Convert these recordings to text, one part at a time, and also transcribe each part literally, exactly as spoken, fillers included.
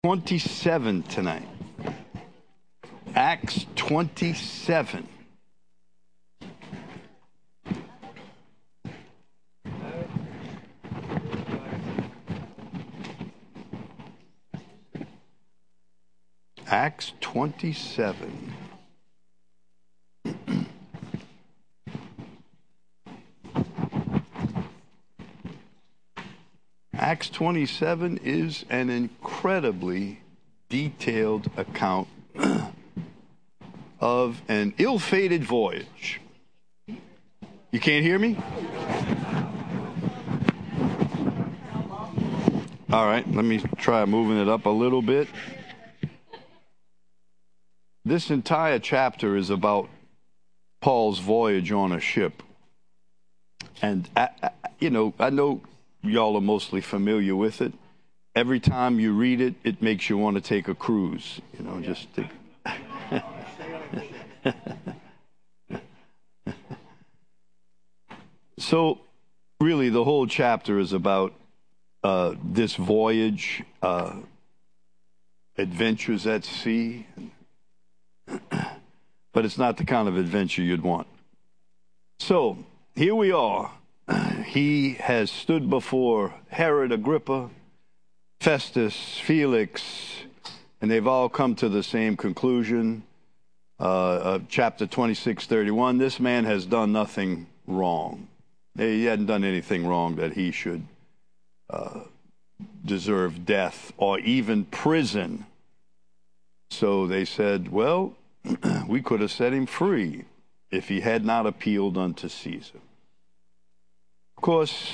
twenty-seven tonight. Acts twenty-seven. Acts twenty-seven. Acts twenty-seven is an incredibly detailed account of an ill-fated voyage. You can't hear me? All right, let me try moving it up a little bit. This entire chapter is about Paul's voyage on a ship. And, I, I, you know, I know y'all are mostly familiar with it. Every time you read it, it makes you want to take a cruise. You know, just to... So, really, the whole chapter is about uh, this voyage, uh, adventures at sea. But it's not the kind of adventure you'd want. So, here we are. He has stood before Herod Agrippa, Festus, Felix, and they've all come to the same conclusion. Uh, of chapter twenty-six thirty-one, this man has done nothing wrong. He hadn't done anything wrong that he should uh, deserve death or even prison. So they said, well, we could have set him free if he had not appealed unto Caesar. Of course,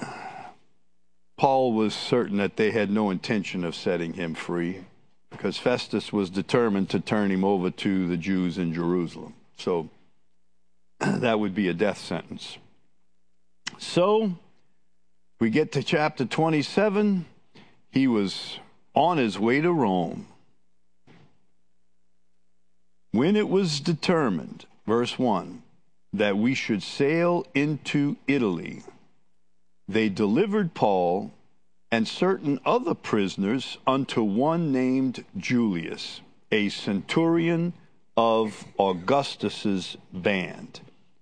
Paul was certain that they had no intention of setting him free because Festus was determined to turn him over to the Jews in Jerusalem. So that would be a death sentence. So we get to chapter twenty-seven. He was on his way to Rome. When it was determined, verse one, that we should sail into Italy, they delivered Paul and certain other prisoners unto one named Julius, a centurion of Augustus's band.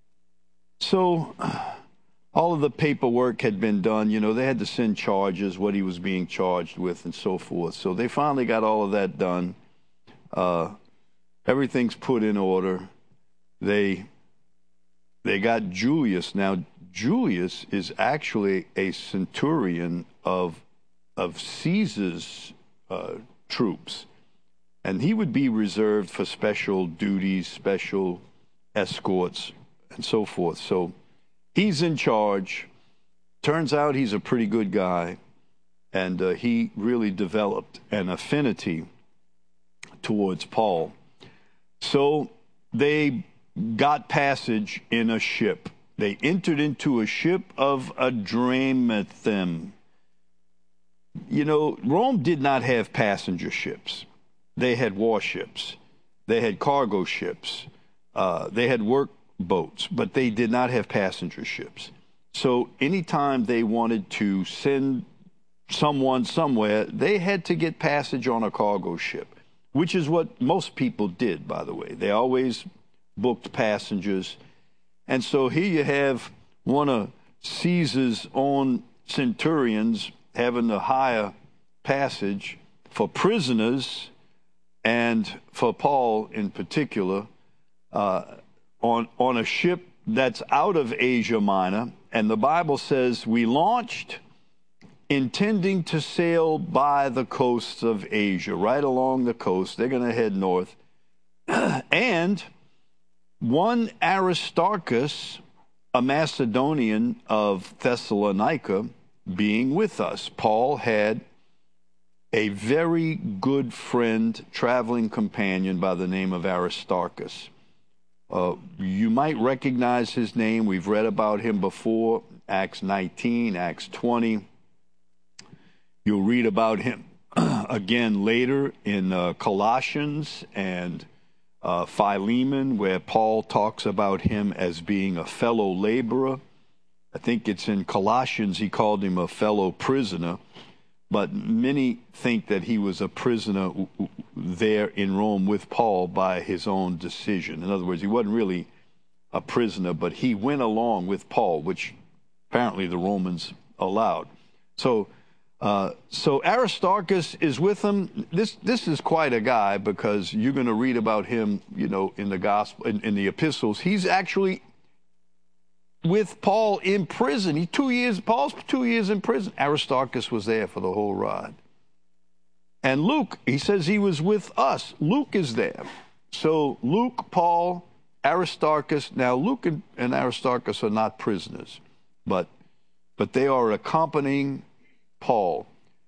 So all of the paperwork had been done. You know, they had to send charges, what he was being charged with, and so forth. So they finally got all of that done. Uh, everything's put in order. They they got Julius. Now, Julius is actually a centurion of of Caesar's uh, troops, and he would be reserved for special duties, special escorts, and so forth. So he's in charge. Turns out he's a pretty good guy, and uh, he really developed an affinity towards Paul. So they got passage in a ship. They entered into a ship of Adramyttium. You know, Rome did not have passenger ships. They had warships. They had cargo ships. Uh, they had work boats, but they did not have passenger ships. So anytime they wanted to send someone somewhere, they had to get passage on a cargo ship, which is what most people did, by the way. They always booked passengers. And so here you have one of Caesar's own centurions having to hire passage for prisoners and for Paul in particular uh, on, on a ship that's out of Asia Minor. And the Bible says we launched intending to sail by the coasts of Asia, right along the coast. They're going to head north. And one Aristarchus, a Macedonian of Thessalonica, being with us. Paul had a very good friend, traveling companion by the name of Aristarchus. Uh, you might recognize his name. We've read about him before, Acts nineteen, Acts twenty. You'll read about him again later in uh, Colossians and uh, Philemon, where Paul talks about him as being a fellow laborer. I think it's in Colossians he called him a fellow prisoner. but many think that he was a prisoner there in Rome with Paul by his own decision. In other words, he wasn't really a prisoner, but he went along with Paul, which apparently the Romans allowed. So, uh, so Aristarchus is with him. This this is quite a guy, because you're going to read about him, you know, in the gospel, in, in the epistles. He's actually with Paul in prison. He two years. Paul's two years in prison. Aristarchus was there for the whole ride. And Luke, he says he was with us. Luke is there. So Luke, Paul, Aristarchus. Now Luke and, and Aristarchus are not prisoners, but but they are accompanying Paul.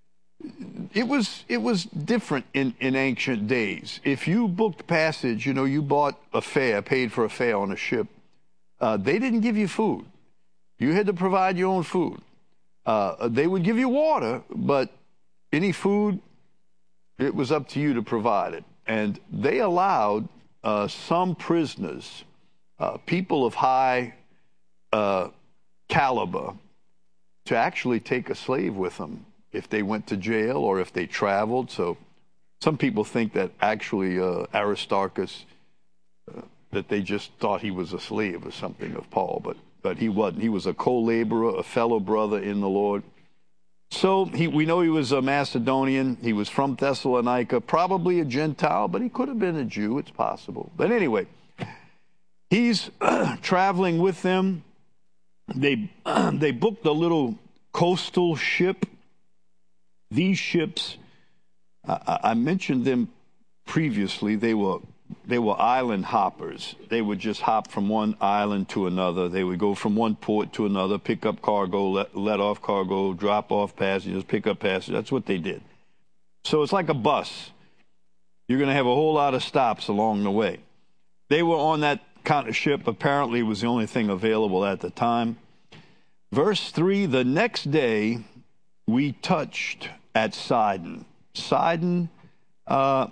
It was it was different in, in ancient days. If you booked passage, you know, you bought a fare, paid for a fare on a ship, uh, they didn't give you food. You had to provide your own food. Uh, they would give you water, but any food, it was up to you to provide it. And they allowed uh, some prisoners, uh, people of high uh, caliber, to actually take a slave with them if they went to jail or if they traveled. So some people think that actually uh, Aristarchus, uh, that they just thought he was a slave or something of Paul, but, but he wasn't. He was a co-laborer, a fellow brother in the Lord. So he, we know he was a Macedonian. He was from Thessalonica, probably a Gentile, but he could have been a Jew. It's possible. But anyway, he's traveling with them. They they booked a little coastal ship. These ships, I, I mentioned them previously. They were they were island hoppers. They would just hop from one island to another. They would go from one port to another, pick up cargo, let, let off cargo, drop off passengers, pick up passengers. That's what they did. So it's like a bus. You're going to have a whole lot of stops along the way. They were on that kind of ship. Apparently it was the only thing available at the time. Verse three, the next day we touched at Sidon. Sidon uh,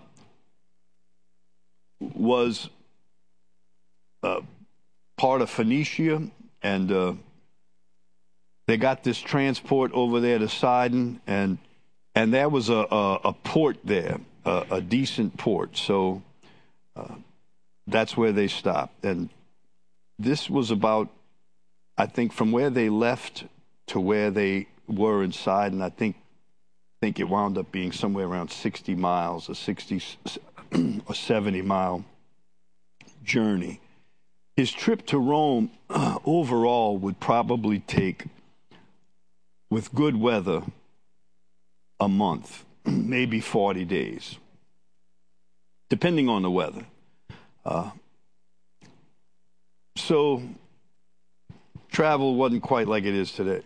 was uh, part of Phoenicia, and uh, they got this transport over there to Sidon, and and there was a, a, a port there, a, a decent port. So uh, that's where they stopped. And this was about, I think, from where they left to where they were in Sidon, I think I think it wound up being somewhere around sixty miles, a sixty or seventy mile journey. His trip to Rome uh, overall would probably take, with good weather, a month, maybe forty days, depending on the weather. Uh, so travel wasn't quite like it is today.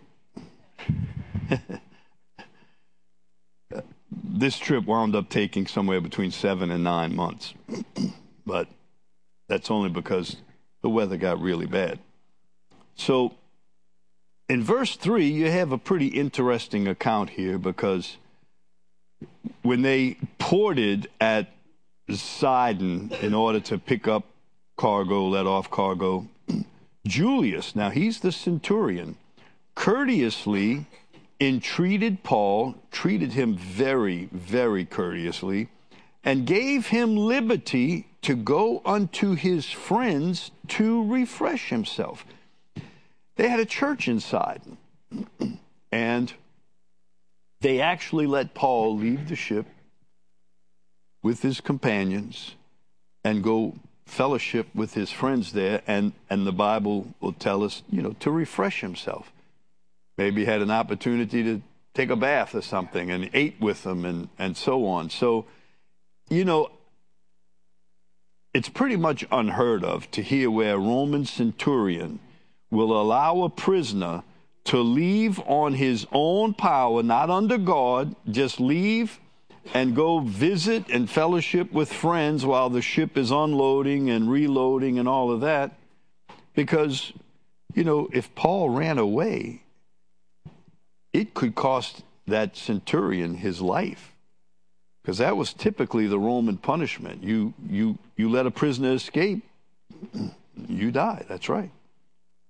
This trip wound up taking somewhere between seven and nine months, but that's only because the weather got really bad. So in verse three, you have a pretty interesting account here, because when they ported at Sidon in order to pick up cargo, let off cargo, Julius, now he's the centurion, courteously entreated Paul, treated him very, very courteously, and gave him liberty to go unto his friends to refresh himself. They had a church inside, and they actually let Paul leave the ship with his companions and go fellowship with his friends there, and, and the Bible will tell us, you know, to refresh himself. Maybe he had an opportunity to take a bath or something and ate with them and, and so on. So, you know, it's pretty much unheard of to hear where a Roman centurion will allow a prisoner to leave on his own power, not under guard, just leave and go visit and fellowship with friends while the ship is unloading and reloading and all of that. Because, you know, if Paul ran away, it could cost that centurion his life, because that was typically the Roman punishment. You, you, you let a prisoner escape, you die. That's right.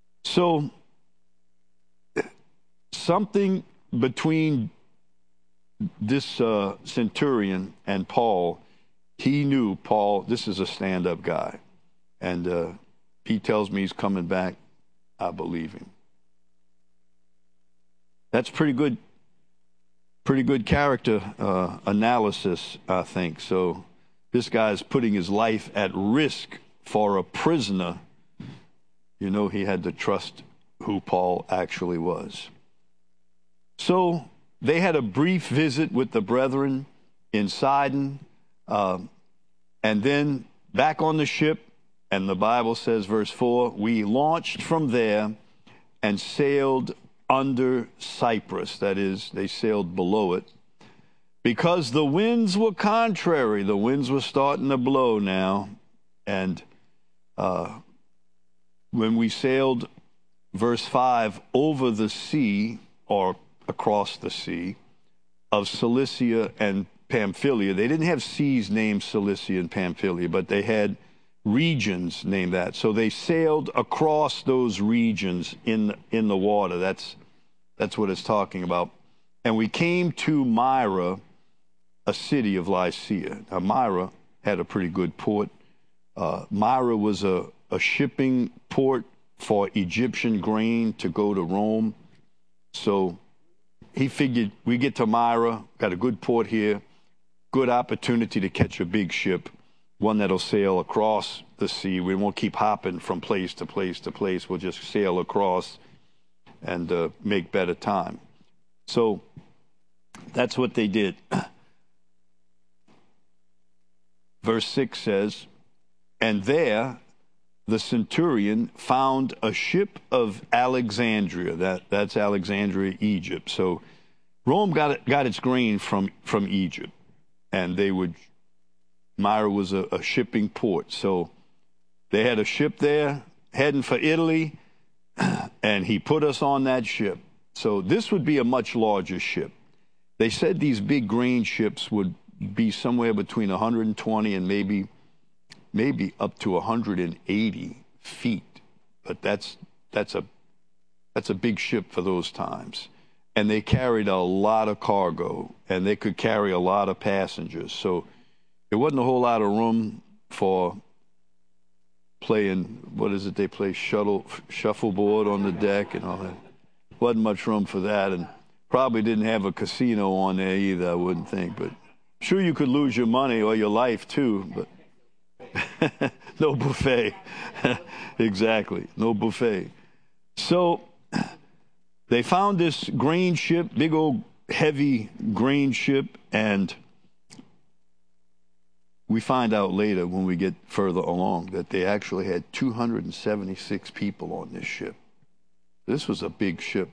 So something between this uh, centurion and Paul, he knew Paul, this is a stand-up guy. And uh, he tells me he's coming back. I believe him. That's pretty good, pretty good character uh, analysis, I think. So this guy's putting his life at risk for a prisoner. You know, he had to trust who Paul actually was. So they had a brief visit with the brethren in Sidon, um, and then back on the ship, and the Bible says, verse four, we launched from there and sailed under Cyprus. That is, they sailed below it. Because the winds were contrary. The winds were starting to blow now. And uh, when we sailed, verse five, over the sea, or across the sea, of Cilicia and Pamphylia. They didn't have seas named Cilicia and Pamphylia, but they had regions named that. So they sailed across those regions in in the water. That's that's what it's talking about. And we came to Myra, a city of Lycia. Now Myra had a pretty good port. Uh, Myra was a, a shipping port for Egyptian grain to go to Rome. So he figured we get to Myra, got a good port here, good opportunity to catch a big ship, one that'll sail across the sea. We won't keep hopping from place to place to place. We'll just sail across and uh, make better time. So that's what they did. Verse six says, and there the centurion found a ship of Alexandria. That, that's Alexandria, Egypt. So Rome got it, got its grain from, from Egypt. And they would, Myra was a, a shipping port. So they had a ship there heading for Italy, and he put us on that ship. So this would be a much larger ship. They said these big grain ships would be somewhere between one hundred twenty and maybe maybe up to one hundred eighty feet. But that's that's a that's a big ship for those times. And they carried a lot of cargo, and they could carry a lot of passengers. So there wasn't a whole lot of room for playing, what is it they play, shuttle, shuffleboard on the deck and all that. Wasn't much room for that, and probably didn't have a casino on there either, I wouldn't think. But sure, you could lose your money or your life too, but no buffet. Exactly, no buffet. So they found this grain ship, big old heavy grain ship, and we find out later when we get further along that they actually had two hundred seventy-six people on this ship. This was a big ship.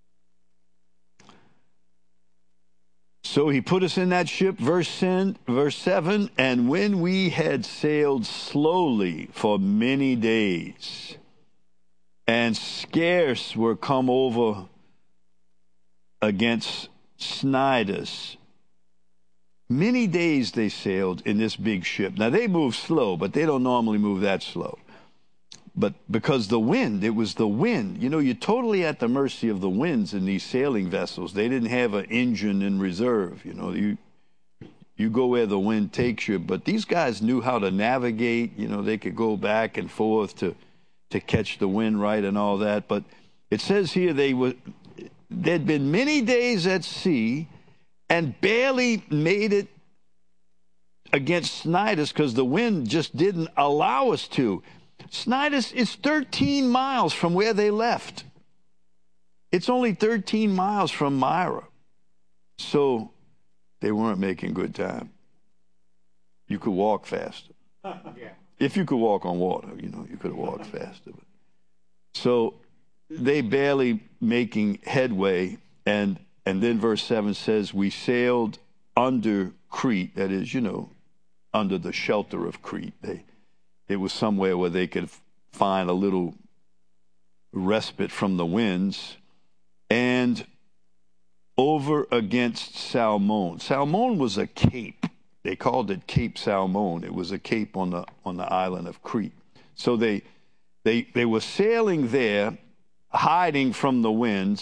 So he put us in that ship, verse ten, verse seven, and when we had sailed slowly for many days, and scarce were come over against Cnidus. Many days they sailed in this big ship. Now they move slow, but they don't normally move that slow. But because the wind, it was the wind. You know, you're totally at the mercy of the winds in these sailing vessels. They didn't have an engine in reserve. You know, you you go where the wind takes you. But these guys knew how to navigate. You know, they could go back and forth to to catch the wind right and all that. But it says here they were, there'd been many days at sea and barely made it against Cnidus because the wind just didn't allow us to. Cnidus is thirteen miles from where they left. It's only thirteen miles from Myra. So they weren't making good time. You could walk faster. Yeah. If you could walk on water, you know, you could have walked faster. But. So they barely making headway. And, and then verse seven says, we sailed under Crete. That is, you know, under the shelter of Crete. They, it was somewhere where they could find a little respite from the winds. And over against Salmon. Salmon was a cape. They called it Cape Salmon. It was a cape on the on the island of Crete. So they they they were sailing there, hiding from the winds,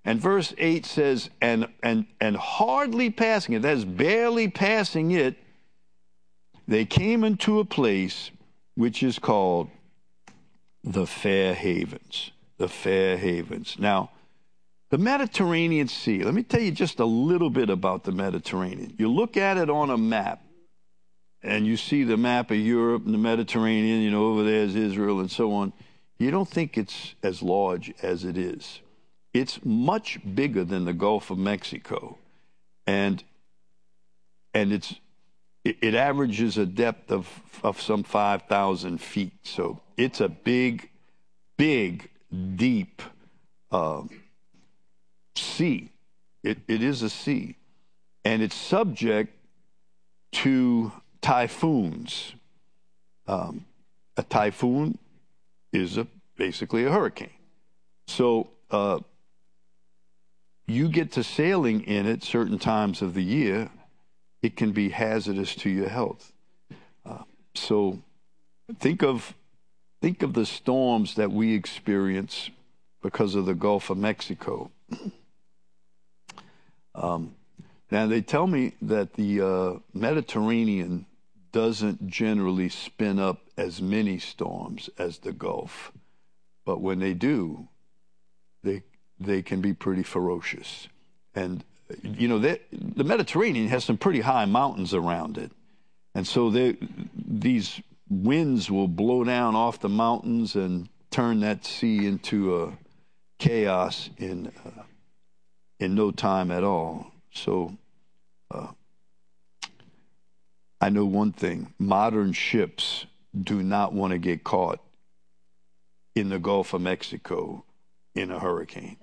And verse eight says, and, and, and hardly passing it, that is barely passing it, they came into a place which is called the Fair Havens. The Fair Havens. Now, the Mediterranean Sea, let me tell you just a little bit about the Mediterranean. You look at it on a map, and you see the map of Europe and the Mediterranean, you know, over there is Israel and so on. You don't think it's as large as it is. It's much bigger than the Gulf of Mexico. And and it's it, it averages a depth of, of some five thousand feet. So it's a big, big, deep uh, sea. It, it is a sea. And it's subject to typhoons. Um, a typhoon is a, basically a hurricane. So uh, you get to sailing in it certain times of the year, it can be hazardous to your health. Uh, so think of think of the storms that we experience because of the Gulf of Mexico. Um, now, they tell me that the uh, Mediterranean doesn't generally spin up as many storms as the Gulf, but when they do, they they can be pretty ferocious. And, you know, they, the Mediterranean has some pretty high mountains around it, and so they, these winds will blow down off the mountains and turn that sea into a chaos in uh, in no time at all. So uh, I know one thing: modern ships do not want to get caught in the Gulf of Mexico in a hurricane.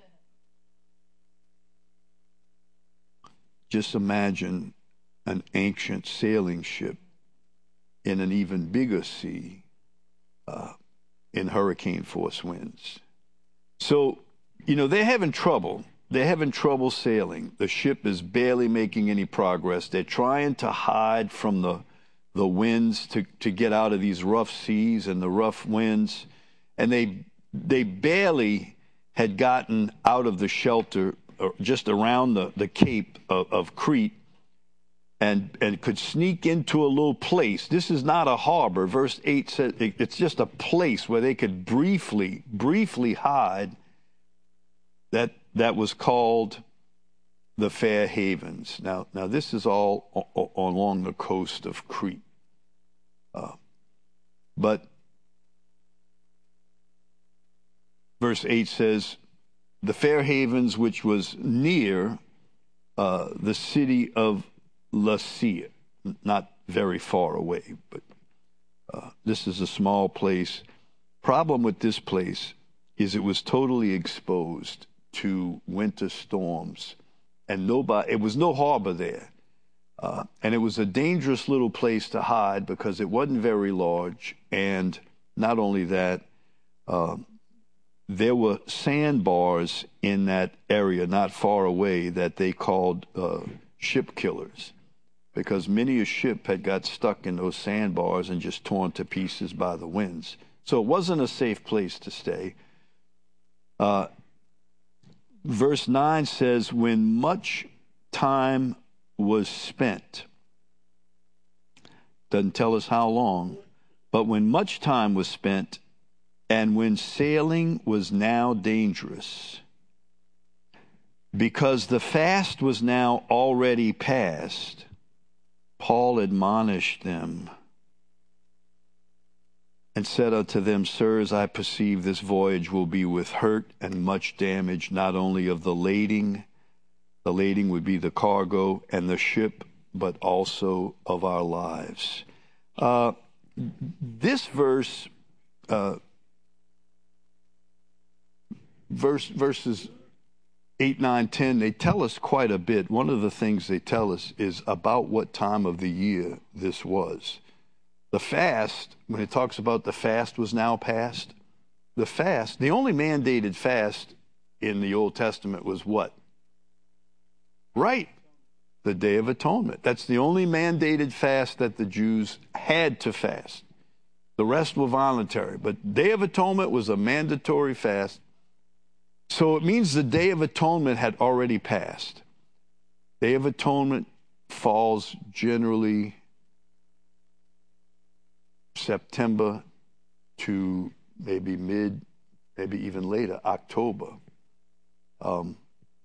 Just imagine an ancient sailing ship in an even bigger sea uh, in hurricane force winds. So, you know, they're having trouble. They're having trouble sailing. The ship is barely making any progress. They're trying to hide from the the winds to, to get out of these rough seas and the rough winds. And they they barely had gotten out of the shelter just around the, the Cape of, of Crete and, and could sneak into a little place. This is not a harbor. Verse eight says it, it's just a place where they could briefly, briefly hide. That that was called the Fair Havens. Now, now this is all o- o- along the coast of Crete. Uh, but verse eight says, the Fair Havens, which was near uh, the city of Lasea, not very far away, but uh, this is a small place. Problem with this place is it was totally exposed to winter storms, and nobody, it was no harbor there. Uh, and it was a dangerous little place to hide because it wasn't very large. And not only that, uh, there were sandbars in that area not far away that they called uh, ship killers, because many a ship had got stuck in those sandbars and just torn to pieces by the winds. So it wasn't a safe place to stay. Uh, verse nine says, when much time was spent, doesn't tell us how long, but when much time was spent, and when sailing was now dangerous, because the fast was now already past, Paul admonished them and said unto them, Sirs, I perceive this voyage will be with hurt and much damage, not only of the lading, the lading would be the cargo and the ship, but also of our lives. Uh, this verse, uh, verse verses eight, nine, ten, they tell us quite a bit. One of the things they tell us is about what time of the year this was. The fast, when it talks about the fast was now past, the fast, the only mandated fast in the Old Testament was what? Right, the Day of Atonement. That's the only mandated fast that the Jews had to fast. The rest were voluntary, but Day of Atonement was a mandatory fast. So it means the Day of Atonement had already passed. Day of Atonement falls generally September to maybe mid, maybe even later, October. Um,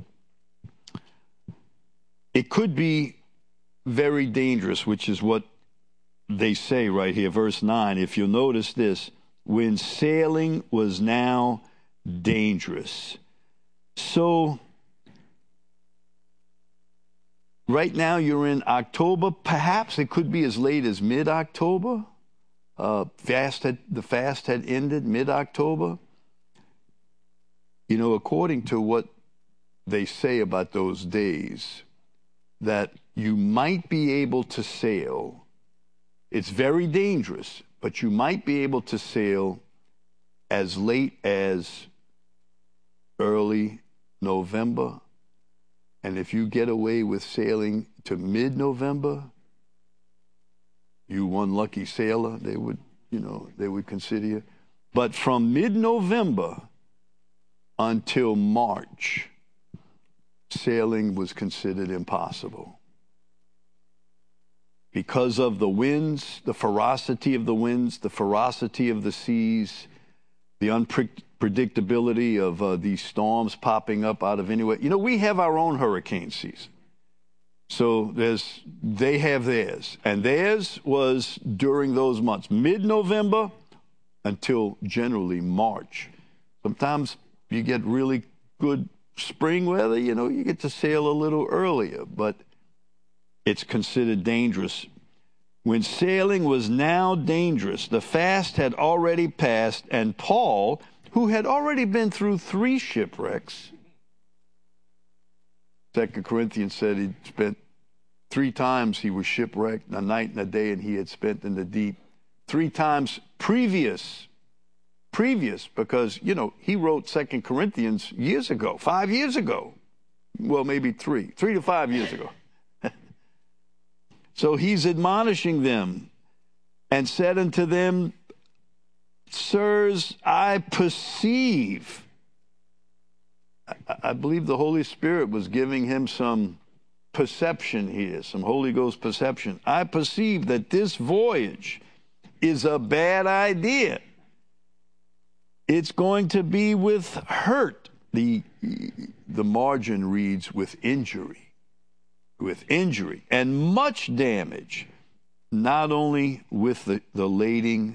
it could be very dangerous, which is what they say right here, verse nine. If you'll notice this, when sailing was now dangerous. So right now you're in October. Perhaps it could be as late as mid-October. Uh, fast had, the fast had ended mid-October. You know, according to what they say about those days, that you might be able to sail. It's very dangerous, but you might be able to sail as late as early November. And if you get away with sailing to mid-November, you one lucky sailor, they would, you know, they would consider you. But from mid-November until March, sailing was considered impossible. Because of the winds, the ferocity of the winds, the ferocity of the seas, the unpredictability of uh, these storms popping up out of anywhere. You know, we have our own hurricane season. So there's, they have theirs. And theirs was during those months, mid-November until generally March. Sometimes you get really good spring weather, you know, you get to sail a little earlier, but it's considered dangerous. When sailing was now dangerous, the fast had already passed, and Paul, who had already been through three shipwrecks, Second Corinthians said he'd spent three times he was shipwrecked, a night and a day, and he had spent in the deep. Three times previous, previous, because, you know, he wrote Second Corinthians years ago, five years ago. Well, maybe three, three to five years ago. So he's admonishing them and said unto them, Sirs, I perceive. I, I believe the Holy Spirit was giving him some perception here, some Holy Ghost perception. I perceive that this voyage is a bad idea. It's going to be with hurt. The, the margin reads with injury. With injury and much damage, not only with the, the lading,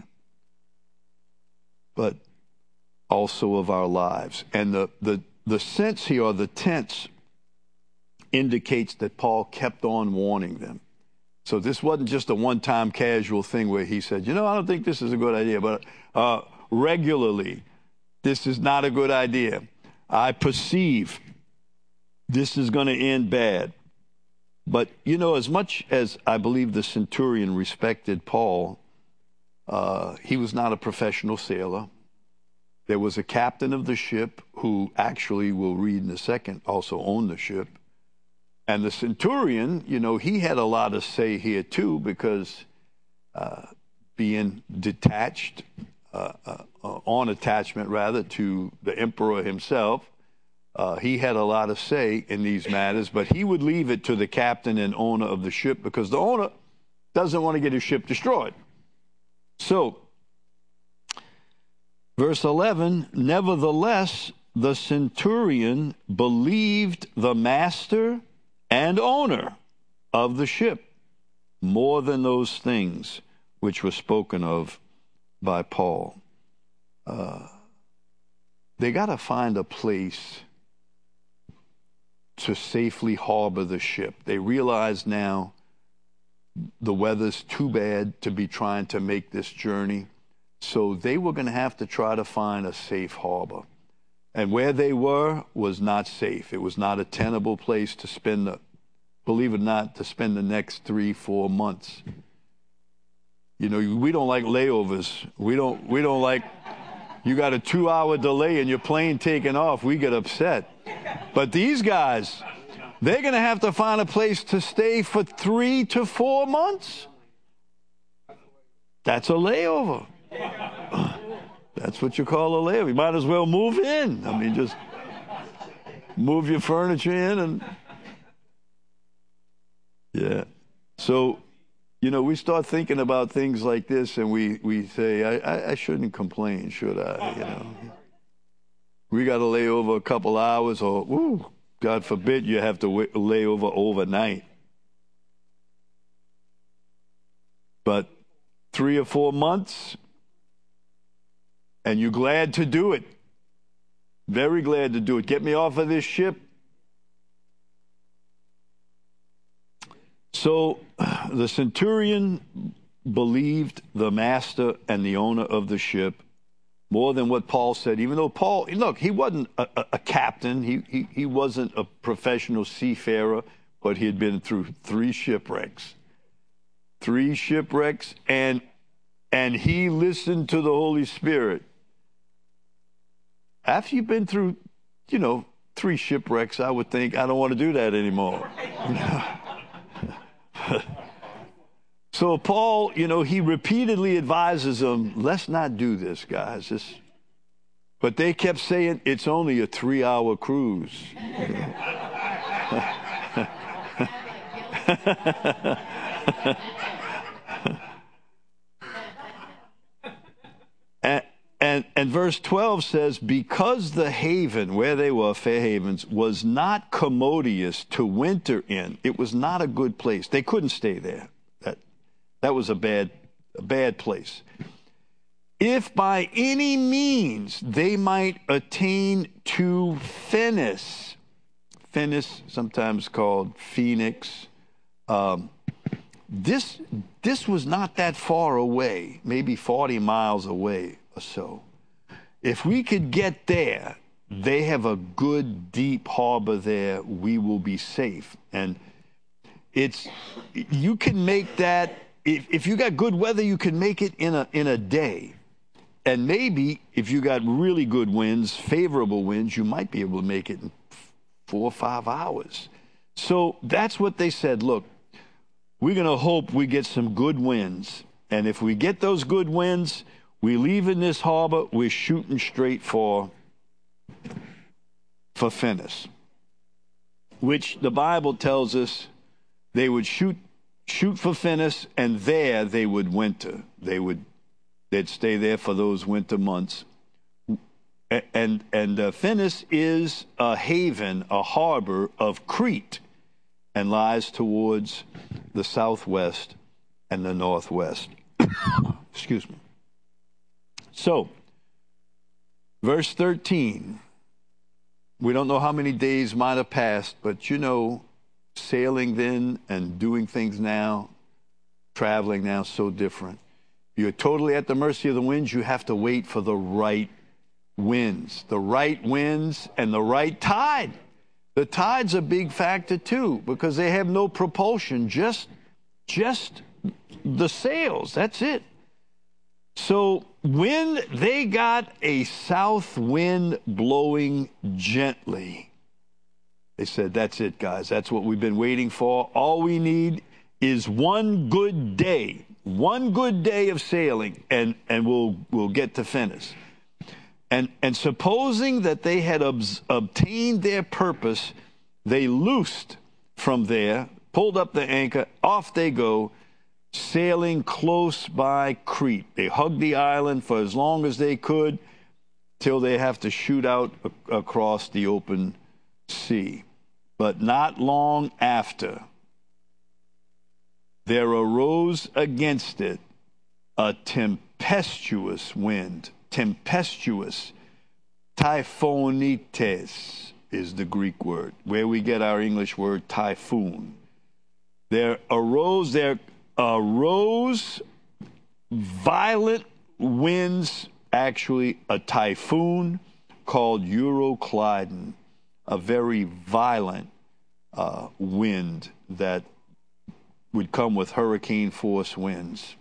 but also of our lives. And the, the, the sense here, or the tense, indicates that Paul kept on warning them. So this wasn't just a one-time casual thing where he said, you know, I don't think this is a good idea, but uh, regularly, this is not a good idea. I perceive this is going to end bad. But, you know, as much as I believe the centurion respected Paul, uh, he was not a professional sailor. There was a captain of the ship who actually, we'll read in a second, also owned the ship. And the centurion, you know, he had a lot to say here too, because uh, being detached, uh, uh, on attachment rather, to the emperor himself, Uh, he had a lot to say in these matters, but he would leave it to the captain and owner of the ship because the owner doesn't want to get his ship destroyed. So, verse eleven, nevertheless, the centurion believed the master and owner of the ship more than those things which were spoken of by Paul. Uh, they got to find a place to safely harbor the ship. They realize now the weather's too bad to be trying to make this journey. So they were going to have to try to find a safe harbor. And where they were was not safe. It was not a tenable place to spend the, believe it or not, to spend the next three, four months. You know, we don't like layovers. We don't, we don't like, you got a two hour delay in your plane taking off. We get upset. But these guys, they're going to have to find a place to stay for three to four months. That's a layover. That's what you call a layover. You might as well move in. I mean, just Move your furniture in and, yeah. So, you know, we start thinking about things like this and we, we say, I, I, I shouldn't complain, should I? You know, we got to lay over a couple hours or, ooh, God forbid you have to w- lay over overnight. But three or four months, and you're glad to do it. Very glad to do it. Get me off of this ship. So the centurion believed the master and the owner of the ship more than what Paul said, even though Paul, look, he wasn't a, a, a captain. He, he, he wasn't a professional seafarer, but he had been through three shipwrecks. Three shipwrecks, and and he listened to the Holy Spirit. After you've been through, you know, three shipwrecks, I would think, I don't want to do that anymore. So Paul, you know, he repeatedly advises them, let's not do this, guys. This, but they kept saying, it's only a three-hour cruise. and, and, and verse twelve says, because the haven, where they were, Fair Havens, was not commodious to winter in, it was not a good place. They couldn't stay there. That, that was a bad, a bad place. If by any means they might attain to Phoenix, Phoenix, sometimes called Phoenix, um, this, this was not that far away, maybe forty miles away or so. If we could get there, they have a good deep harbor there, we will be safe. And it's, you can make that, if, if you got good weather, you can make it in a, in a day. And maybe if you got really good winds, favorable winds, you might be able to make it in four or five hours. So that's what they said. Look, we're going to hope we get some good winds. And if we get those good winds, we leave in this harbor, we're shooting straight for, for Phoenix, which the Bible tells us they would shoot, shoot for Phoenix, and there they would winter. They would They'd stay there for those winter months. And, and uh, Phoenix is a haven, a harbor of Crete, and lies towards the southwest and the northwest. Excuse me. So, verse thirteen. We don't know how many days might have passed, but you know, sailing then and doing things now, traveling now, so different. You're totally at the mercy of the winds. You have to wait for the right winds, the right winds and the right tide. The tide's a big factor too, because they have no propulsion, just, just the sails. That's it. So when they got a south wind blowing gently, they said, that's it, guys. That's what we've been waiting for. All we need is one good day. One good day of sailing, and, and we'll we'll get to Phoenix. And and supposing that they had ob- obtained their purpose, they loosed from there, pulled up the anchor, off they go, sailing close by Crete. They hugged the island for as long as they could, till they have to shoot out a- across the open sea. But not long after, there arose against it a tempestuous wind. Tempestuous. Typhonites is the Greek word, where we get our English word typhoon. There arose, there arose violent winds, actually a typhoon called Euroclydon, a very violent uh, wind that would come with hurricane force winds.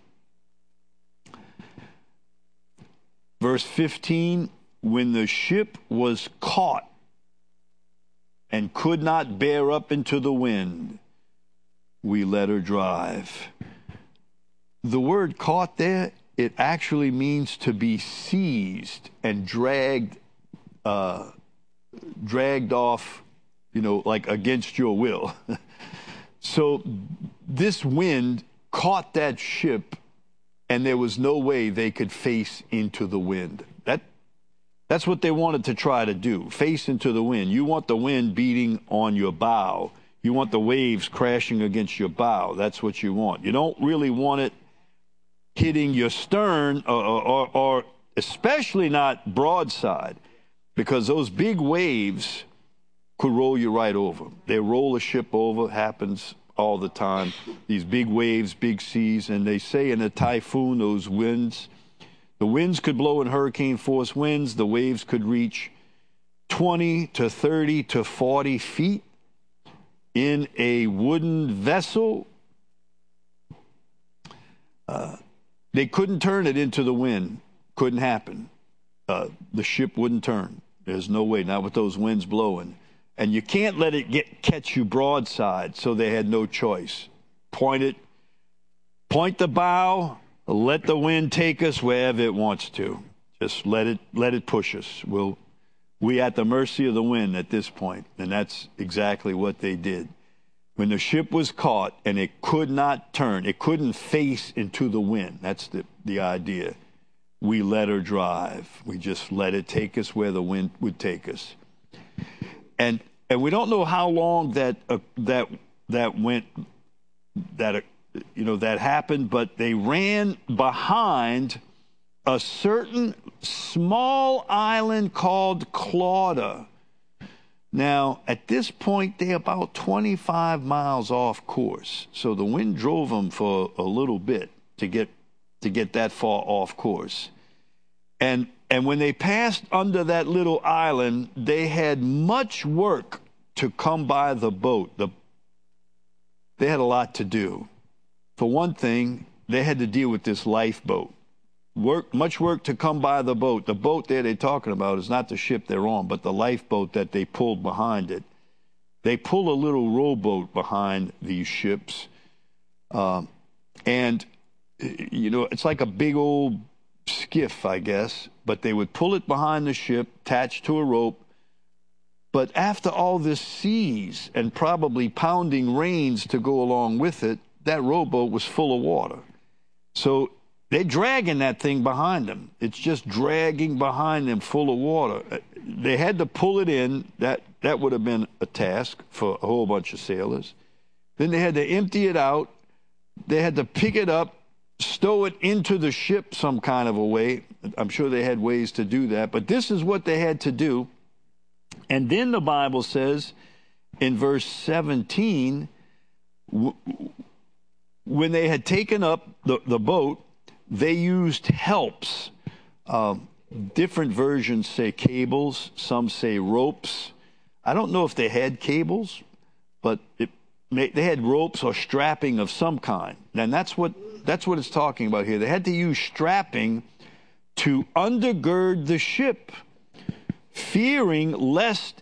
Verse fifteen, when the ship was caught and could not bear up into the wind, we let her drive. The word caught there, it actually means to be seized and dragged, uh, dragged off you know, like against your will. So this wind caught that ship, and there was no way they could face into the wind. That That's what they wanted to try to do, face into the wind. You want the wind beating on your bow. You want the waves crashing against your bow. That's what you want. You don't really want it hitting your stern, or, or, or especially not broadside, because those big waves could roll you right over. They roll a ship over, happens all the time. These big waves, big seas, and they say in a typhoon, those winds, the winds could blow in hurricane force winds. The waves could reach twenty to thirty to forty feet in a wooden vessel. Uh, they couldn't turn it into the wind. Couldn't happen. Uh, the ship wouldn't turn. There's no way, not with those winds blowing. And you can't let it get catch you broadside, so they had no choice. Point it, point the bow, let the wind take us wherever it wants to. Just let it let it push us. We'll, we at the mercy of the wind at this point, and that's exactly what they did. When the ship was caught and it could not turn, it couldn't face into the wind. That's the, the idea. We let her drive. We just let it take us where the wind would take us. And and we don't know how long that uh, that that went that uh, you know that happened, but they ran behind a certain small island called Clauda. Now, at this point, they're about twenty-five miles off course. So the wind drove them for a little bit to get to get that far off course. And and when they passed under that little island, they had much work to come by the boat. The, they had a lot to do. For one thing, they had to deal with this lifeboat. Work, much work to come by the boat. The boat there they're talking about is not the ship they're on, but the lifeboat that they pulled behind it. They pull a little rowboat behind these ships. Um, and, you know, it's like a big old skiff, I guess, but they would pull it behind the ship, attached to a rope. But after all this seas and probably pounding rains to go along with it, that rowboat was full of water. So they're dragging that thing behind them. It's just dragging behind them full of water. They had to pull it in. That, that would have been a task for a whole bunch of sailors. Then they had to empty it out. They had to pick it up, stow it into the ship some kind of a way. I'm sure they had ways to do that, but this is what they had to do. And then the Bible says in verse seventeen, w- when they had taken up the, the boat, they used helps. Uh, different versions say cables, some say ropes. I don't know if they had cables, but it, they had ropes or strapping of some kind. And that's what That's what it's talking about here. They had to use strapping to undergird the ship, fearing lest,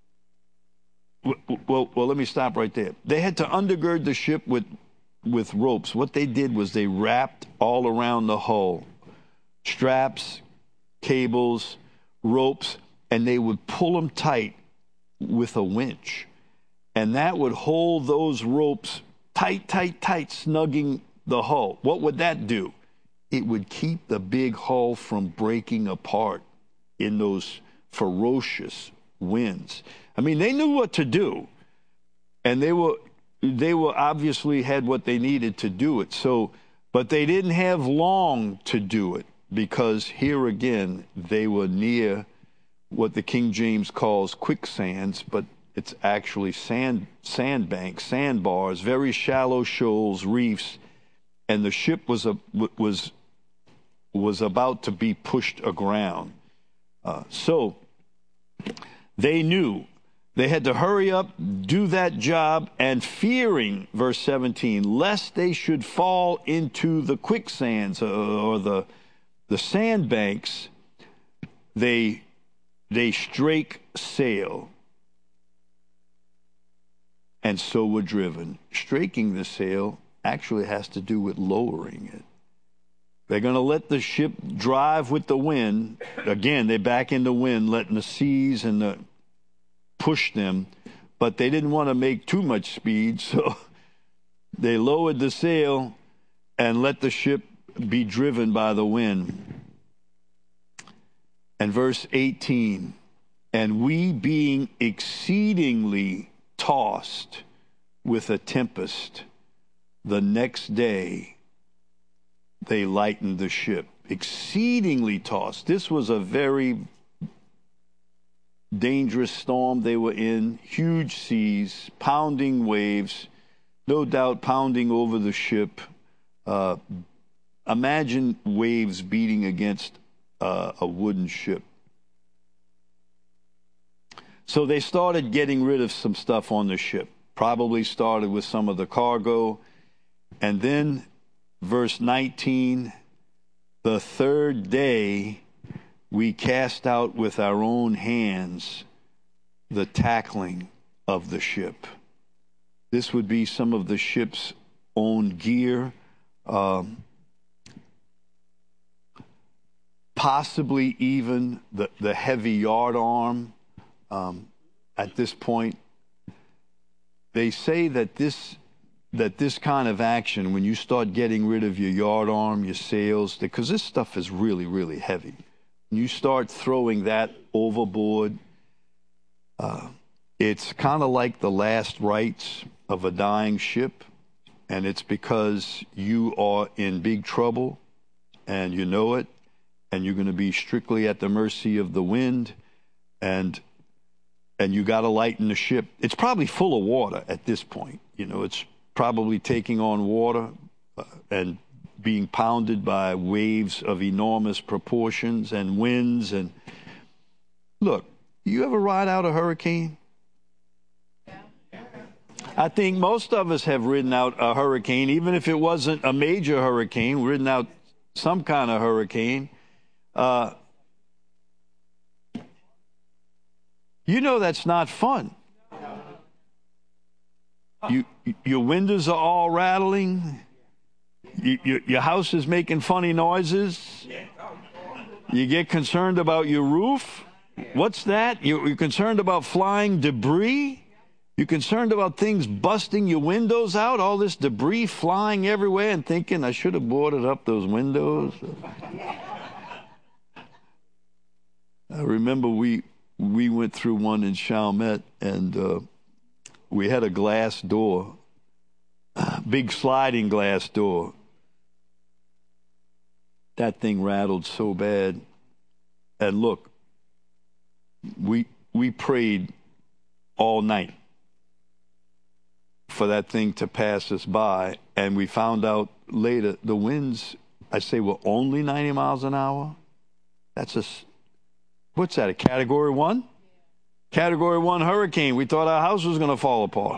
well, well, let me stop right there. They had to undergird the ship with, with ropes. What they did was they wrapped all around the hull, straps, cables, ropes, and they would pull them tight with a winch. And that would hold those ropes tight, tight, tight, snugging the hull. What would that do? It would keep the big hull from breaking apart in those ferocious winds. I mean, they knew what to do, and they were they were obviously had what they needed to do it. So, but they didn't have long to do it, because here again they were near what the King James calls quicksands, but it's actually sand sandbanks, sandbars, very shallow shoals, reefs. And the ship was a, was was about to be pushed aground. Uh, so they knew they had to hurry up, do that job, and fearing, verse seventeen, lest they should fall into the quicksands or, or the the sandbanks, they they strake sail, and so were driven. Straking the sail actually has to do with lowering it. They're going to let the ship drive with the wind. Again, they're back in the wind, letting the seas and the push them. but they didn't want to make too much speed, so they lowered the sail and let the ship be driven by the wind. And verse eighteen, and we being exceedingly tossed with a tempest, the next day they lightened the ship. Exceedingly tossed. This was a very dangerous storm they were in, huge seas, pounding waves, no doubt pounding over the ship. Uh, imagine waves beating against uh, a wooden ship. So they started getting rid of some stuff on the ship. Probably started with some of the cargo. And then, verse nineteen, the third day we cast out with our own hands the tackling of the ship. This would be some of the ship's own gear, um, possibly even the, the heavy yard arm. Um, at this point, they say that this that this kind of action, when you start getting rid of your yard arm, your sails, because this stuff is really, really heavy. When you start throwing that overboard, uh, it's kind of like the last rites of a dying ship, and it's because you are in big trouble, and you know it, and you're going to be strictly at the mercy of the wind, and and you got to lighten the ship. It's probably full of water at this point. You know, it's probably taking on water uh, and being pounded by waves of enormous proportions and winds. And look, you ever ride out a hurricane? I think most of us have ridden out a hurricane, even if it wasn't a major hurricane, ridden out some kind of hurricane. Uh, you know that's not fun. You, your windows are all rattling. You, you, your house is making funny noises. You get concerned about your roof. What's that? You, you're concerned about flying debris. You're concerned about things busting your windows out, all this debris flying everywhere, and thinking, I should have boarded up those windows. I remember we we went through one in Chalmette, and uh, we had a glass door, big sliding glass door. That thing rattled so bad. And look, we we prayed all night for that thing to pass us by, and we found out later the winds, I say, were only ninety miles an hour. That's a, what's that, a category one? Category one hurricane. We thought our house was going to fall apart.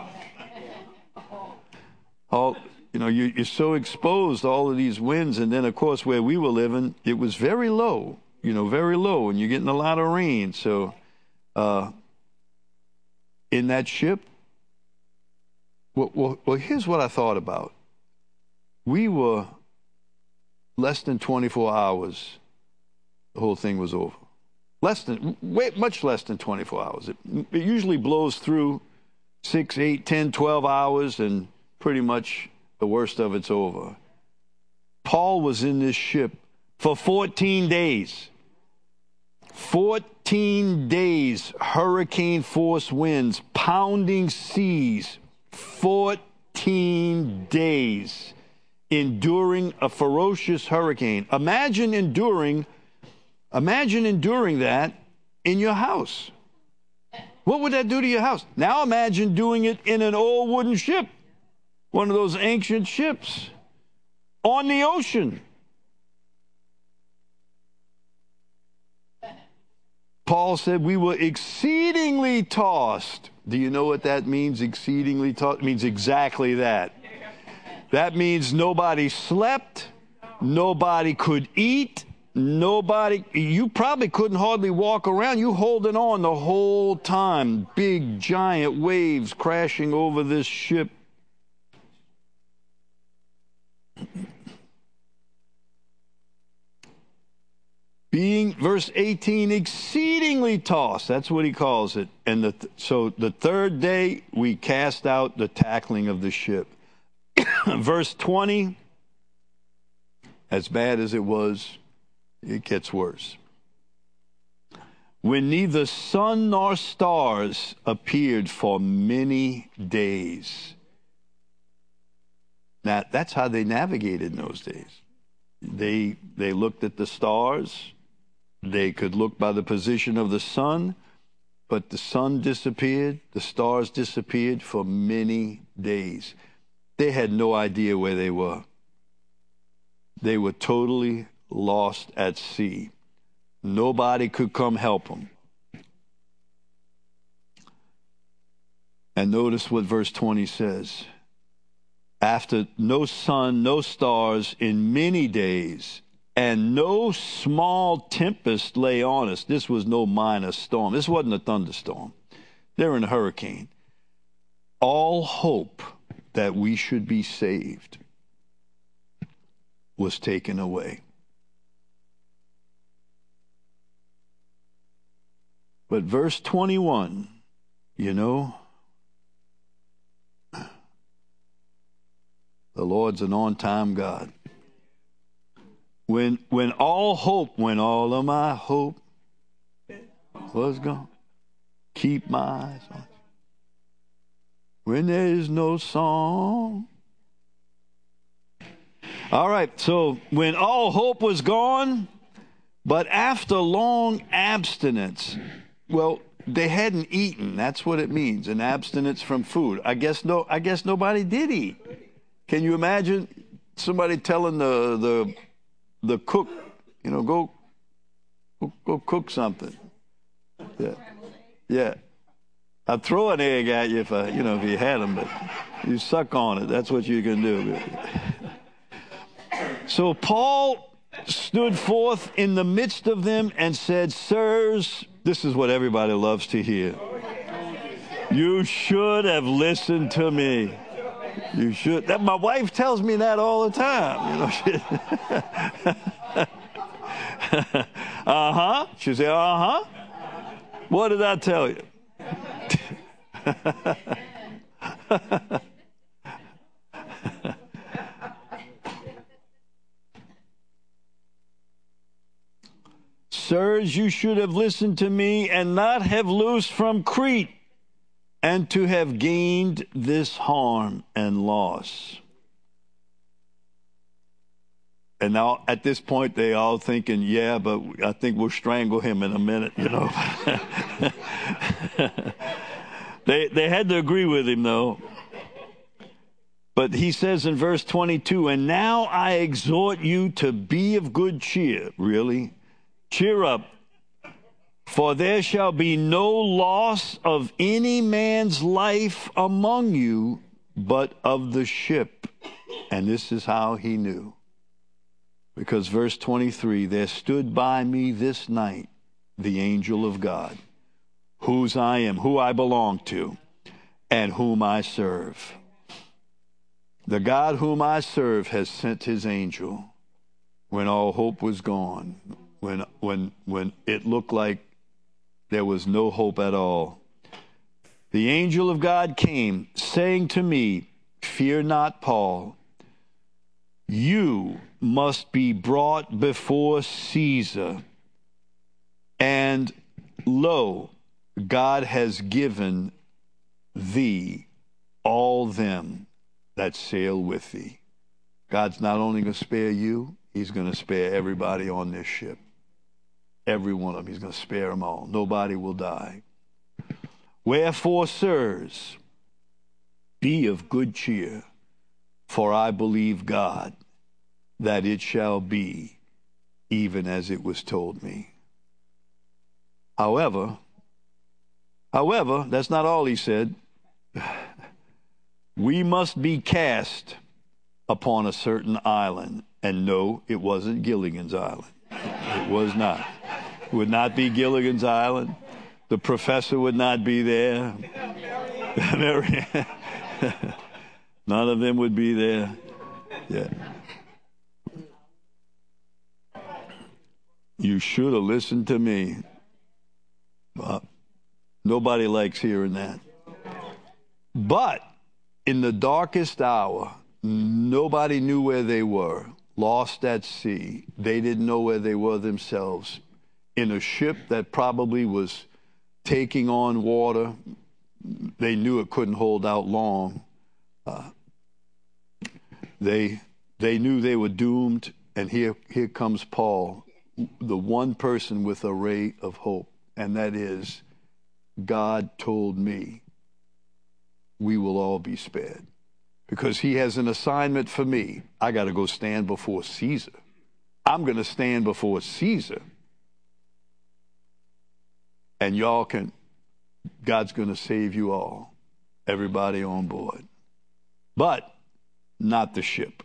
All, you know, you, you're so exposed to all of these winds, and then, of course, where we were living, it was very low, you know, very low, and you're getting a lot of rain. So uh, in that ship, well, well, well, here's what I thought about. We were less than twenty-four hours, the whole thing was over. Less than, way, much less than twenty-four hours. It, it usually blows through six, eight, ten, twelve hours, and pretty much the worst of it's over. Paul was in this ship for fourteen days. fourteen days, hurricane force winds, pounding seas. fourteen days enduring a ferocious hurricane. Imagine enduring, imagine enduring that in your house. What would that do to your house? Now imagine doing it in an old wooden ship, one of those ancient ships, on the ocean. Paul said we were exceedingly tossed. Do you know what that means, exceedingly tossed? It means exactly that. That means nobody slept, nobody could eat, nobody, you probably couldn't hardly walk around. You holding on the whole time. Big, giant waves crashing over this ship. Being, verse eighteen, exceedingly exceedingly tossed. That's what he calls it. And the th- so the third day we cast out the tackling of the ship. Verse twenty, as bad as it was, it gets worse. When neither sun nor stars appeared for many days. Now, that's how they navigated in those days. They, they looked at the stars. They could look by the position of the sun, but the sun disappeared, the stars disappeared for many days. They had no idea where they were. They were totally lost at sea. Nobody could come help them. And notice what verse twenty says. After no sun, no stars in many days, and no small tempest lay on us. This was no minor storm. This wasn't a thunderstorm. They're in a hurricane. All hope that we should be saved was taken away. But verse twenty-one, you know, the Lord's an on-time God. When when all hope, when all of my hope was gone, keep my eyes on you. When there is no song. All right, so when all hope was gone, but after long abstinence, well, they hadn't eaten. That's what it means, an abstinence from food. I guess no. I guess nobody did eat. Can you imagine somebody telling the the the cook, you know, go go, go cook something? Yeah, yeah. I'd throw an egg at you if I, you know, if you had them, but you suck on it. That's what you can do. So Paul stood forth in the midst of them and said, "Sirs," this is what everybody loves to hear, "you should have listened to me." You should. That my wife tells me that all the time. You know, she, uh-huh. She say, uh-huh. What did I tell you? "Sirs, you should have listened to me and not have loosed from Crete, and to have gained this harm and loss." And now, at this point, they all thinking, yeah, but I think we'll strangle him in a minute, you know. they, they had to agree with him, though. But he says in verse twenty-two, "And now I exhort you to be of good cheer." Really? Cheer up. "For there shall be no loss of any man's life among you, but of the ship." And this is how he knew. Because verse twenty-three, "There stood by me this night the angel of God, whose I am, who I belong to, and whom I serve." The God whom I serve has sent his angel when all hope was gone, when when when it looked like there was no hope at all. The angel of God came, saying to me, "Fear not, Paul. You must be brought before Caesar. And lo, God has given thee all them that sail with thee." God's not only going to spare you, he's going to spare everybody on this ship. Every one of them. He's going to spare them all. Nobody will die. "Wherefore, sirs, be of good cheer, for I believe God, that it shall be even as it was told me." However, however, that's not all he said. "We must be cast upon a certain island." And no, it wasn't Gilligan's Island. It was not. It would not be Gilligan's Island. The professor would not be there. None of them would be there. Yeah. "You should have listened to me." Nobody likes hearing that. But in the darkest hour, nobody knew where they were, lost at sea. They didn't know where they were themselves. In a ship that probably was taking on water, they knew it couldn't hold out long. Uh, they they knew they were doomed, and here here comes Paul, the one person with a ray of hope, and that is, God told me we will all be spared. Because he has an assignment for me. I got to go stand before Caesar. I'm going to stand before Caesar. And y'all can, God's going to save you all. Everybody on board. But not the ship.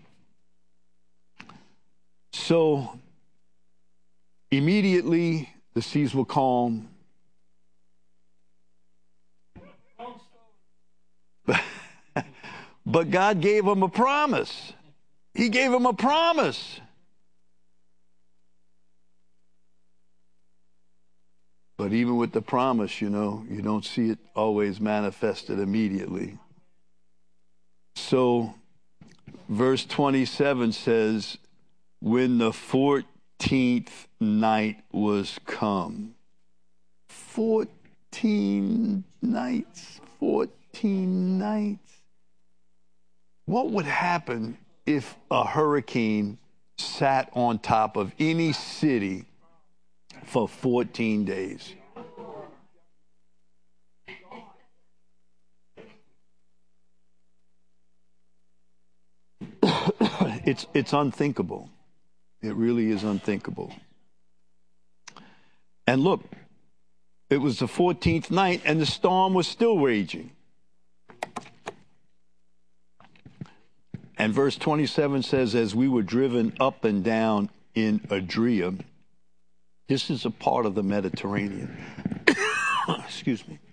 So immediately the seas were calm. But God gave him a promise. He gave him a promise. But even with the promise, you know, you don't see it always manifested immediately. So, verse twenty-seven says, when the fourteenth night was come. Fourteen nights. Fourteen nights. What would happen if a hurricane sat on top of any city for fourteen days? it's it's unthinkable. It really is unthinkable. And look, it was the fourteenth night and the storm was still raging. And verse twenty-seven says, as we were driven up and down in Adria, this is a part of the Mediterranean. Excuse me.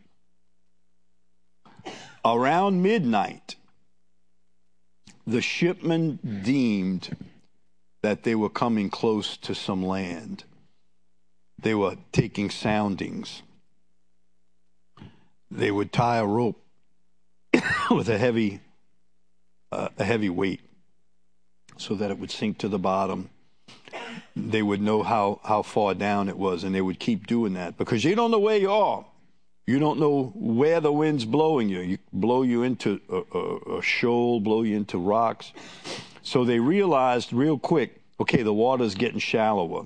Around midnight, the shipmen deemed that they were coming close to some land. They were taking soundings. They would tie a rope with a heavy Uh, a heavy weight so that it would sink to the bottom. They would know how, how far down it was, and they would keep doing that because you don't know where you are. You don't know where the wind's blowing you. You blow you into a, a, a shoal, blow you into rocks. So they realized real quick, okay, the water's getting shallower.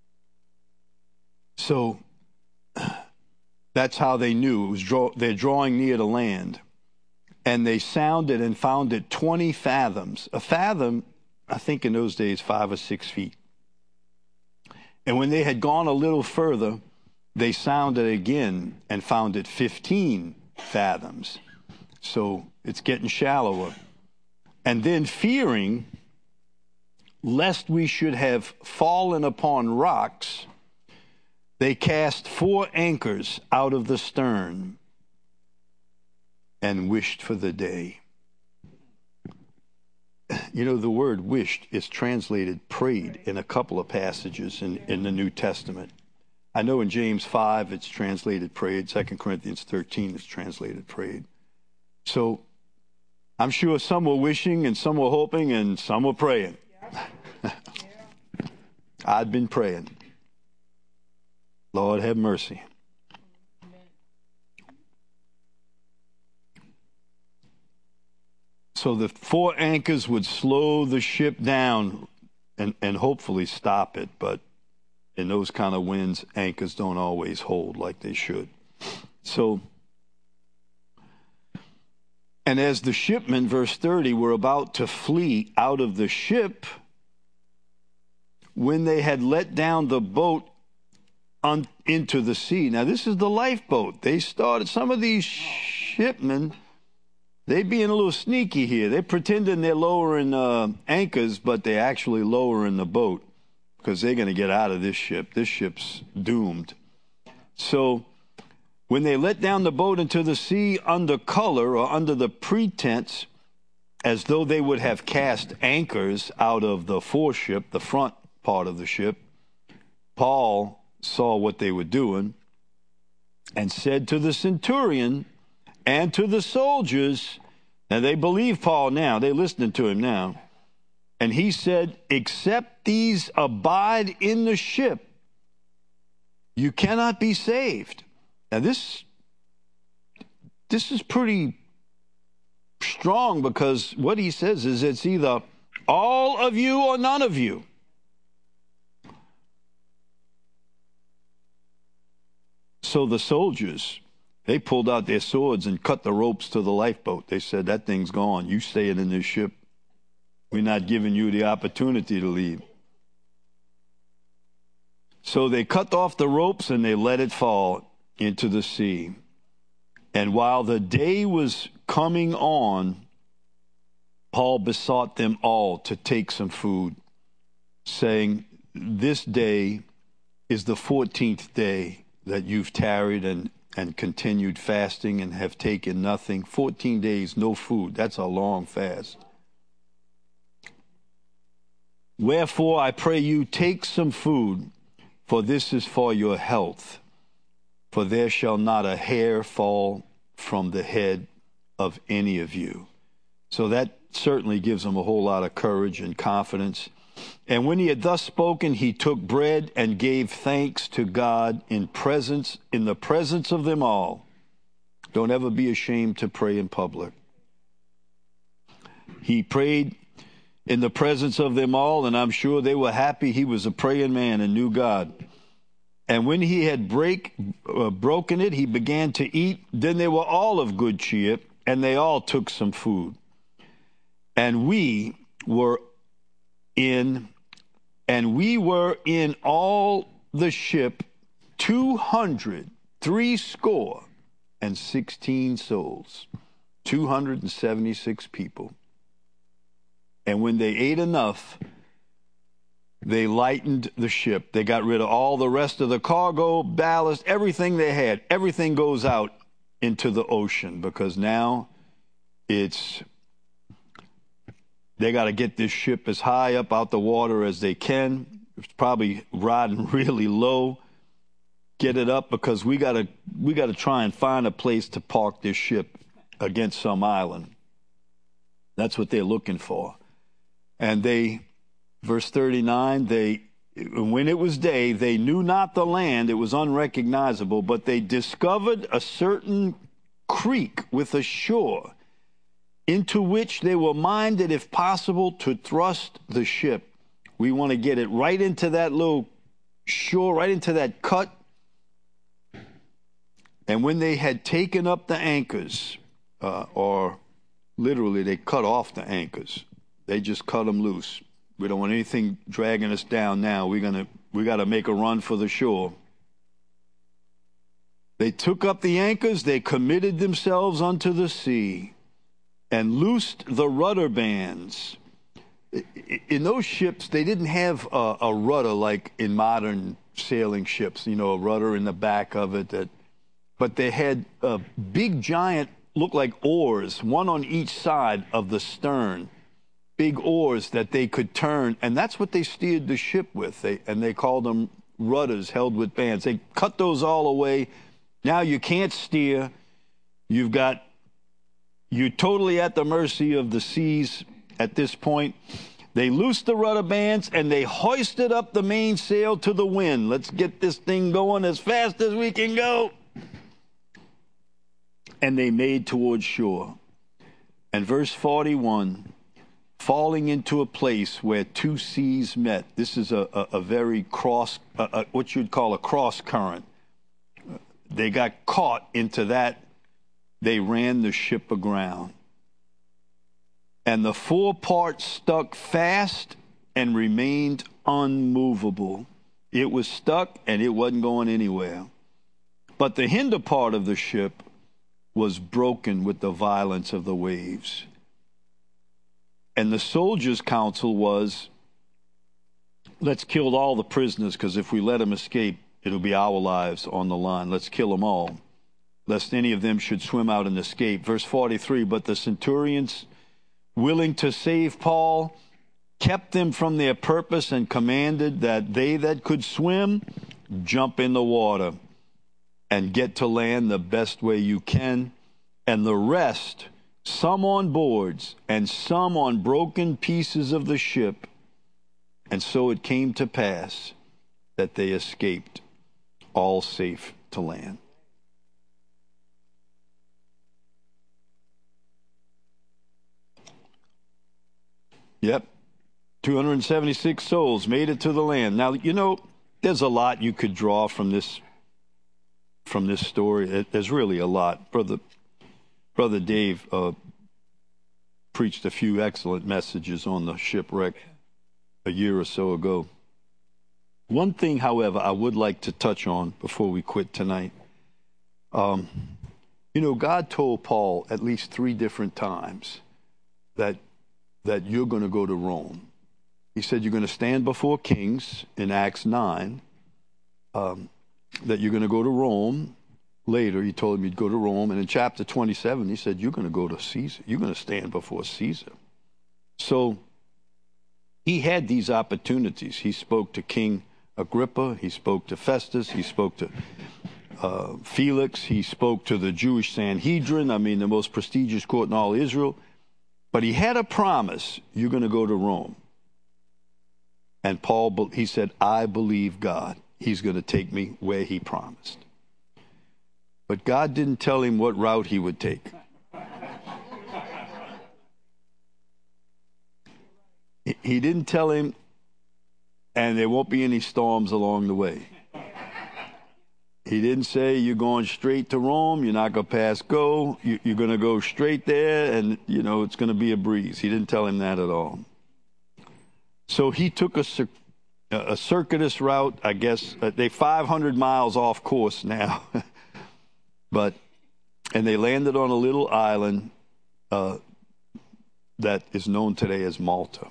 So that's how they knew. It was draw, they're drawing near the land. And they sounded and found it twenty fathoms. A fathom, I think in those days, five or six feet. And when they had gone a little further, they sounded again and found it fifteen fathoms. So it's getting shallower. And then fearing, lest we should have fallen upon rocks, they cast four anchors out of the stern and wished for the day. You know, the word wished is translated prayed in a couple of passages in, in the New Testament. I know in James five it's translated prayed. Second Corinthians thirteen is translated prayed. So I'm sure some were wishing and some were hoping and some were praying. Yeah. I'd been praying. Lord have mercy. So the four anchors would slow the ship down and, and hopefully stop it. But in those kind of winds, anchors don't always hold like they should. So, and as the shipmen, verse thirty, were about to flee out of the ship, when they had let down the boat on, into the sea. Now, this is the lifeboat. They started, some of these shipmen, they being a little sneaky here. They're pretending they're lowering uh, anchors, but they're actually lowering the boat because they're going to get out of this ship. This ship's doomed. So when they let down the boat into the sea under color or under the pretense, as though they would have cast anchors out of the foreship, the front part of the ship, Paul saw what they were doing, and said to the centurion and to the soldiers, and they believe Paul now, they're listening to him now, and he said, except these abide in the ship, you cannot be saved. Now this, this is pretty strong, because what he says is it's either all of you or none of you. So the soldiers, they pulled out their swords and cut the ropes to the lifeboat. They said, that thing's gone. You staying in this ship. We're not giving you the opportunity to leave. So they cut off the ropes and they let it fall into the sea. And while the day was coming on, Paul besought them all to take some food, saying, this day is the fourteenth day that you've tarried and, and continued fasting and have taken nothing. fourteen days, no food. That's a long fast. Wherefore, I pray you, take some food, for this is for your health. For there shall not a hair fall from the head of any of you. So that certainly gives them a whole lot of courage and confidence. And when he had thus spoken, he took bread and gave thanks to God in presence, in the presence of them all. Don't ever be ashamed to pray in public. He prayed in the presence of them all, and I'm sure they were happy he was a praying man and knew God. And when he had break, uh, broken it, he began to eat. Then they were all of good cheer, and they all took some food. And we were in, and we were in all the ship two hundred, three score, and sixteen souls, two hundred and seventy-six people. And when they ate enough, they lightened the ship. They got rid of all the rest of the cargo, ballast, everything they had. Everything goes out into the ocean, because now it's, they got to get this ship as high up out the water as they can. It's probably riding really low. Get it up, because we got to we got to try and find a place to park this ship against some island. That's what they're looking for. And they, verse thirty-nine, they, when it was day, they knew not the land, it was unrecognizable, but they discovered a certain creek with a shore, into which they were minded, if possible, to thrust the ship. We want to get it right into that little shore, right into that cut. And when they had taken up the anchors, uh, or literally they cut off the anchors, they just cut them loose. We don't want anything dragging us down now. We're gonna, we got to make a run for the shore. They took up the anchors, they committed themselves unto the sea, and loosed the rudder bands. In those ships, they didn't have a, a rudder like in modern sailing ships, you know, a rudder in the back of it. That, but they had a big, giant, looked like oars, one on each side of the stern, big oars that they could turn, and that's what they steered the ship with. They, and they called them rudders held with bands. They cut those all away. Now you can't steer. You've got, you're totally at the mercy of the seas at this point. They loosed the rudder bands and they hoisted up the mainsail to the wind. Let's get this thing going as fast as we can go. And they made towards shore. And verse forty-one, falling into a place where two seas met. This is a, a, a very cross, a, a, what you'd call a cross current. They got caught into that. They ran the ship aground. And the forepart stuck fast and remained unmovable. It was stuck and it wasn't going anywhere. But the hinder part of the ship was broken with the violence of the waves. And the soldiers' counsel was, let's kill all the prisoners, because if we let them escape, it'll be our lives on the line. Let's kill them all, lest any of them should swim out and escape. Verse forty-three, but the centurions, willing to save Paul, kept them from their purpose and commanded that they that could swim jump in the water. and get to land the best way you can. And the rest, some on boards and some on broken pieces of the ship. And so it came to pass that they escaped, all safe to land. Yep. two hundred seventy-six souls made it to the land. Now, you know, there's a lot you could draw from this from this story. There's really a lot. Brother, Brother Dave uh, preached a few excellent messages on the shipwreck a year or so ago. One thing, however, I would like to touch on before we quit tonight. Um, you know, God told Paul at least three different times that that you're going to go to Rome. He said you're going to stand before kings in Acts nine, um, that you're going to go to Rome. Later, he told him you'd go to Rome. And in chapter twenty-seven, he said, you're going to go to Caesar. You're going to stand before Caesar. So he had these opportunities. He spoke to King Agrippa. He spoke to Festus. He spoke to uh, Felix. He spoke to the Jewish Sanhedrin, I mean, the most prestigious court in all Israel. But he had a promise, you're going to go to Rome. And Paul, he said, I believe God. He's going to take me where he promised. But God didn't tell him what route he would take. He didn't tell him, and there won't be any storms along the way. He didn't say, you're going straight to Rome, you're not going to pass go, you're going to go straight there, and, you know, it's going to be a breeze. He didn't tell him that at all. So he took a, a circuitous route, I guess. They're five hundred miles off course now. but, and they landed on a little island uh, that is known today as Malta.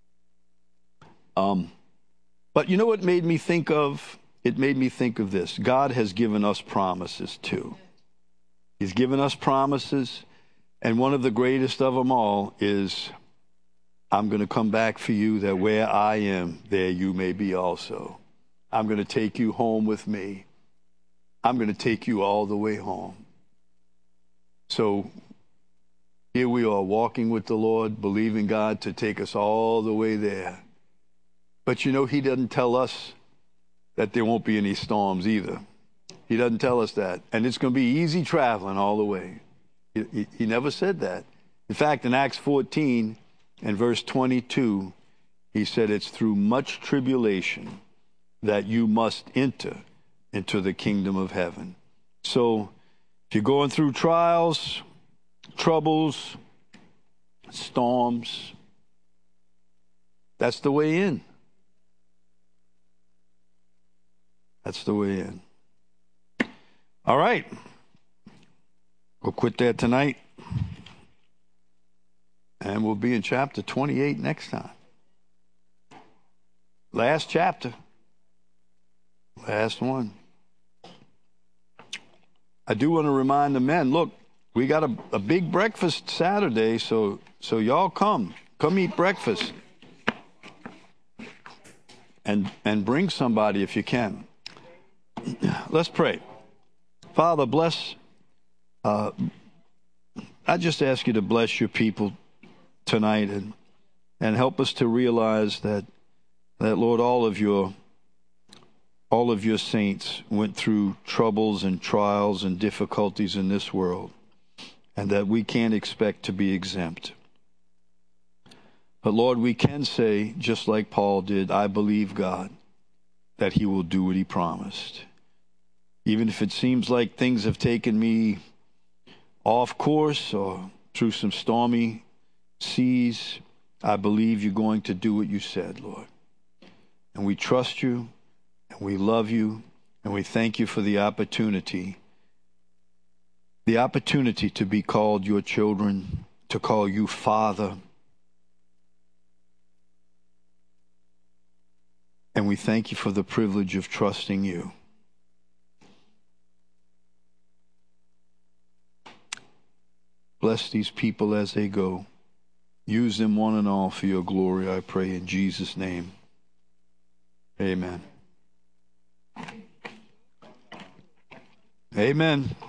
Um, but you know what made me think of? It made me think of this. God has given us promises too. He's given us promises, and one of the greatest of them all is, I'm going to come back for you, that where I am, there you may be also. I'm going to take you home with me. I'm going to take you all the way home. So here we are, walking with the Lord, believing God to take us all the way there. But you know, he doesn't tell us that there won't be any storms either. He doesn't tell us that. And it's going to be easy traveling all the way. He, he, he never said that. In fact, in Acts fourteen and verse twenty-two, he said it's through much tribulation that you must enter into the kingdom of heaven. So if you're going through trials, troubles, storms, that's the way in. That's the way in. All right. We'll quit there tonight. And we'll be in chapter twenty-eight next time. Last chapter. Last one. I do want to remind the men, look, we got a, a big breakfast Saturday, so so y'all come. Come eat breakfast. And and bring somebody if you can. Let's pray. Father, bless. Uh, I just ask you to bless your people tonight and and help us to realize that that Lord, all of your all of your saints went through troubles and trials and difficulties in this world, and that we can't expect to be exempt. But Lord, we can say, just like Paul did, I believe God that he will do what he promised. Even if it seems like things have taken me off course or through some stormy seas, I believe you're going to do what you said, Lord. And we trust you, and we love you, and we thank you for the opportunity, the opportunity to be called your children, to call you Father. And we thank you for the privilege of trusting you. Bless these people as they go. Use them one and all for your glory, I pray in Jesus' name. Amen. Amen.